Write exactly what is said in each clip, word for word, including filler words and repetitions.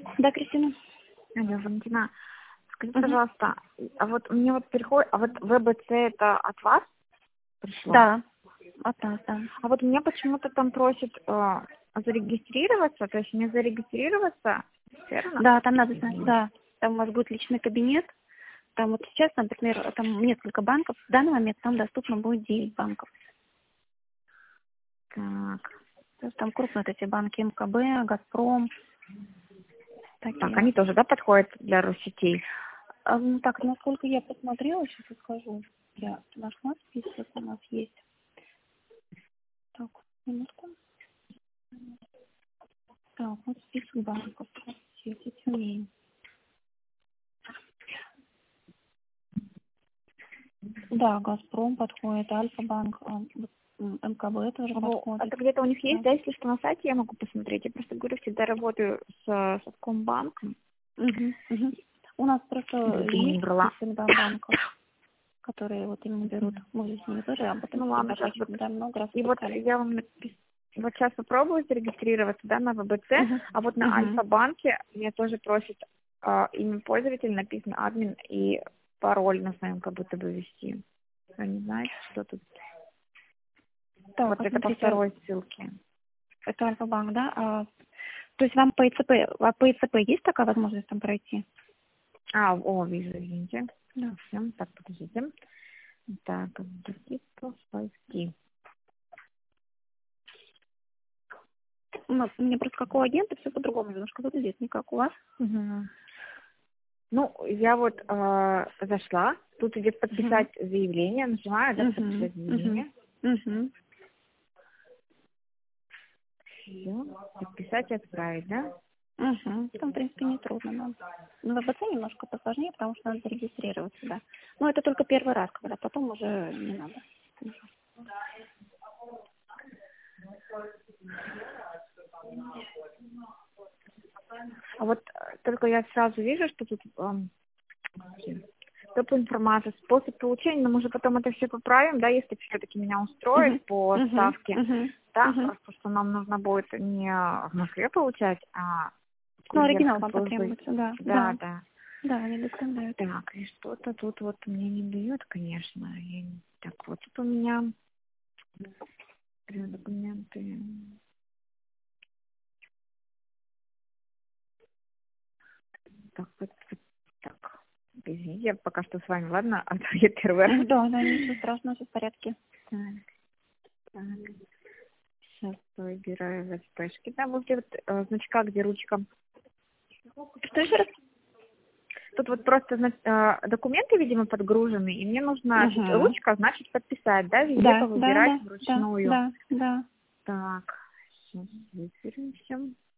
Да, Кристина. Алло, Валентина, скажите, Мгм. пожалуйста, а вот мне вот переход, а вот ВБЦ это от вас пришло? Да, от нас, да. А вот меня почему-то там просит э, зарегистрироваться, то есть мне зарегистрироваться, верно? Да, там надо знать, да. Там у вас будет личный кабинет. Там вот сейчас, например, там несколько банков. В данный момент там доступно будет девять банков. Так, То есть там крупные вот эти банки МКБ, Газпром, так, такие. они тоже, да, подходят для Россетей? А, ну, так, насколько я посмотрела, сейчас я скажу. Я нашла список, у нас есть. Так, минутку. Так, вот список банков. Здравствуйте, Тюмень. Да, Газпром подходит, Альфа-банк, а, вот, м, МКБ тоже Во, подходит. это где-то у них есть, Да. да, если что, на сайте я могу посмотреть. Я просто говорю, всегда работаю с Совкомбанком. Мгм, мгм. У нас просто Где не есть брала. список, да, банков, которые вот именно берут. Мы же с ними тоже работаем, Ну ладно, сейчас вот. сотрудничаем, да, много раз И вот выпускали. я вам напис- вот сейчас попробую зарегистрироваться, да, на ВБЦ, Мгм, а вот на мгм. Альфа-банке меня тоже просит а, имя пользователя, написано админ и пароль на своем как будто бы ввести. Вы не знаете, что тут? Так, Вот а это по смотрите, второй ссылке. это Альфа-банк, да? А, то есть вам по ИЦП, а по ИЦП есть такая возможность там пройти? А, о, вижу, извините. Да. Всем, так, подождите. Так, ввести. Ну, мне просто как у агента все по-другому немножко выглядит, не как у вас. Мгм. Ну, я вот э, зашла, тут идет Мгм, подписать заявление, нажимаю, да, мгм, подписать мгм, заявление. мгм. Всё, подписать и отправить, да? Угу. Там, в принципе, не трудно, да. Но в ВБЦ немножко посложнее, потому что надо зарегистрироваться, да. Но это только первый раз, когда потом уже не надо. А вот э, только я сразу вижу, что тут эм, топ информация, способ получения, но мы же потом это все поправим, да, если все-таки меня Угу. устроит по Угу. ставке, Угу. да, Угу. просто что нам нужно будет не в Москве получать, а в Ну, оригинал курьерской вам службе. потребуется, да. Да, Да. да. Да, они доставляют. Так, и что-то тут вот мне не дает, конечно. Я не- Так, вот тут у меня э, документы. Так, вот, вот так. Извините, я пока что с вами, ладно? А то я первый раз. Да, да, ничего страшного, все в порядке. Так, так. Сейчас выбираю в СПшки. Там вот где вот э, значка, где ручка. Что еще раз? Тут вот просто зна- э, документы, видимо, подгружены, и мне нужна тут Угу. ручка, значит, подписать, да, везде Да, да, повыбирать да, да, вручную. да, да. Так, сейчас выберем все.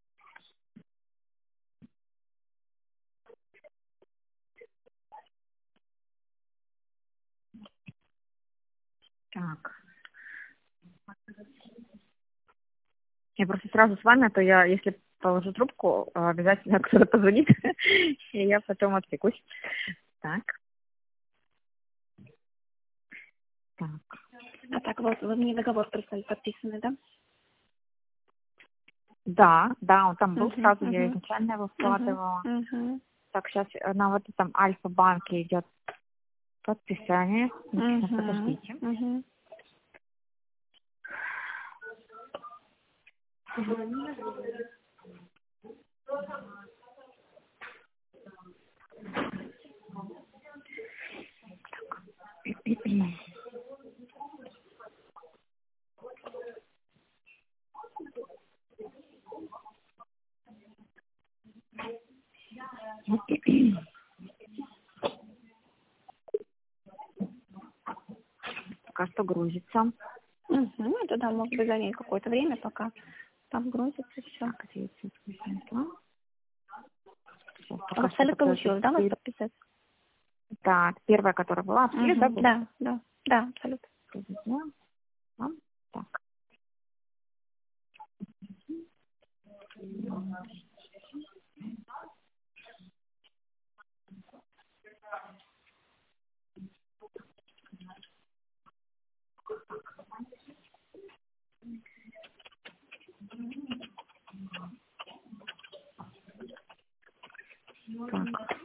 Так. Я просто сразу с вами, а то я, если положу трубку, э, обязательно кто-то позвонит, и я потом отвлекусь. Так, так. А так, вот вы мне договор прислали подписанный, да? Да, да, он там был Угу, сразу, я угу, изначально его угу, вкладывала. угу, Так, сейчас на вот этом Альфа-банке идет подписание. Сейчас, угу, подождите. угу. Пока что грузится. Угу. Это да, может быть, занять какое-то время, пока там грузится все. Так, девятьсот восемьдесят два. Сейчас А пока вот что салют подождите. получилось, да, вас подписать? Так, первая, которая была, абсолют, да, Угу. был? Да, да, да, абсолютно. Да. Так. Так.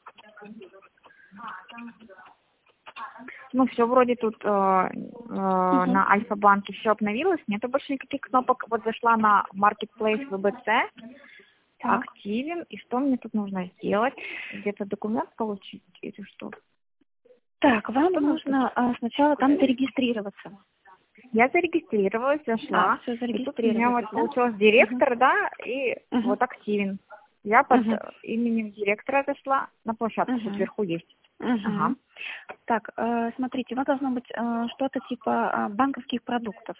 Ну, все вроде тут э, э, Угу. на Альфа-банке все обновилось, нету больше никаких кнопок. Вот зашла на Marketplace вэ бэ цэ, Так. активен, и что мне тут нужно сделать? Где-то документ получить или что? Так, вам Что нужно а, сначала там зарегистрироваться. Я зарегистрировалась, А, зашла, все, и тут у меня вот зарегистрировались, да? получилось директор, да, и Угу. вот активен. Я под Угу. именем директора зашла, на площадку тут Угу. вверху есть. Угу. Ага. Так, э, смотрите, у вас должно быть э, что-то типа э, банковских продуктов.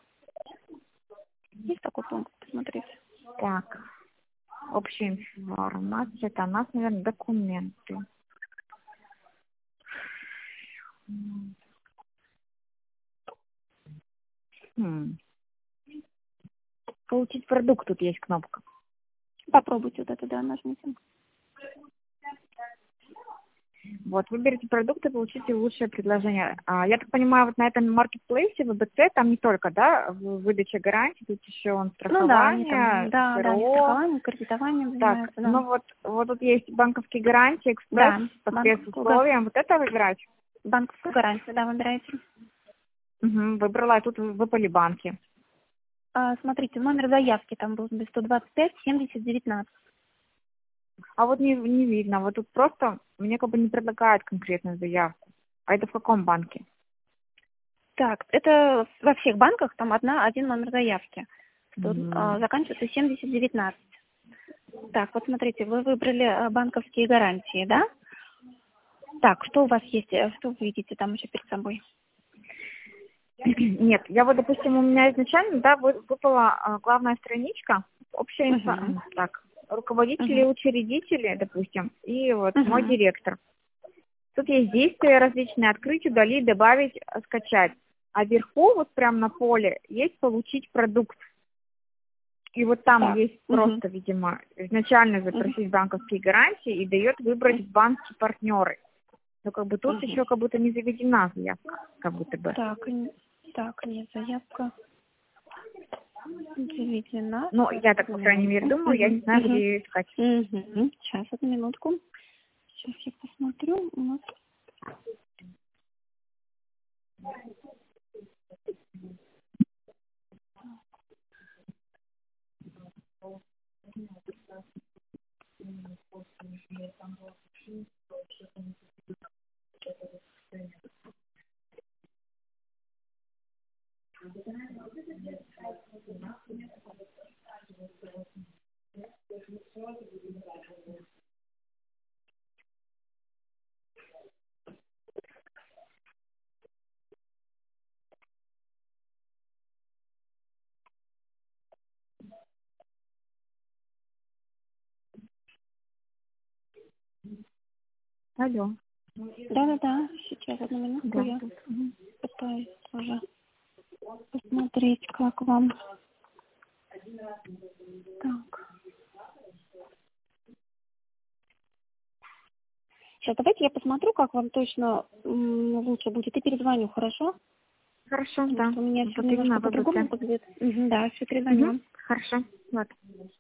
Есть такой пункт, посмотрите. Так, общая информация, это у нас, наверное, документы. Хм. Получить продукт, тут есть кнопка. Попробуйте вот это, да, нажмите. Вот, выберите продукт и получите лучшее предложение. А, я так понимаю, вот на этом маркетплейсе вэ бэ цэ там не только, да, в- выдача гарантий, тут еще он Ну да, они там, страхование, да, да, они СРО. страхованием, кредитованием Так, занимаются, да. ну вот, вот тут есть банковские гарантии, экспресс Да, по банковскую, га- спецусловиям. Вот это выбирать? банковскую гарантию, да, выбираете. Угу, выбрала, и тут выпали банки. А, смотрите, номер заявки там должен быть сто двадцать пять семьдесят девятнадцать. А вот не, не видно, вот тут просто мне как бы не предлагают конкретную заявку. А это в каком банке? Так, это во всех банках там одна, один номер заявки. Сто- М. а, заканчивается семьдесят девятнадцать. Так, вот смотрите, вы выбрали а, банковские гарантии, да? Так, что у вас есть, э, что вы видите там еще перед собой? Нет, я вот, допустим, у меня изначально, да, вы- выпала а, главная страничка, общая инфа, Мгм. м, так, руководители, Мгм. учредители, допустим, и вот Мгм. мой директор. Тут есть действия различные: открыть, удалить, добавить, а, скачать. А вверху, вот прям на поле, есть получить продукт. И вот там Так. есть Мгм. просто, видимо, изначально Мгм. запросить банковские гарантии и дает выбрать банки партнеры. Но как бы тут Мгм. еще как будто не заведена заявка, как будто бы. Так, н- так, нет, заявка заведена. Ну, Сейчас, я так, одну по крайней мере, минутку. думаю, я Мгм. не знаю, где Мгм. ее искать. Мгм. Сейчас, одну минутку. Сейчас я посмотрю. У нас... Алло. Да-да-да, сейчас, одну минутку, Да. я пытаюсь тоже посмотреть, как вам. Так. Сейчас, давайте я посмотрю, как вам точно м, лучше будет, и перезвоню, хорошо? Хорошо, Потому да. что у меня все Вот немножко именно вэ бэ цэ. по-другому будет. Мгм, да, все перезвоню Угу. вам. Хорошо. Вот.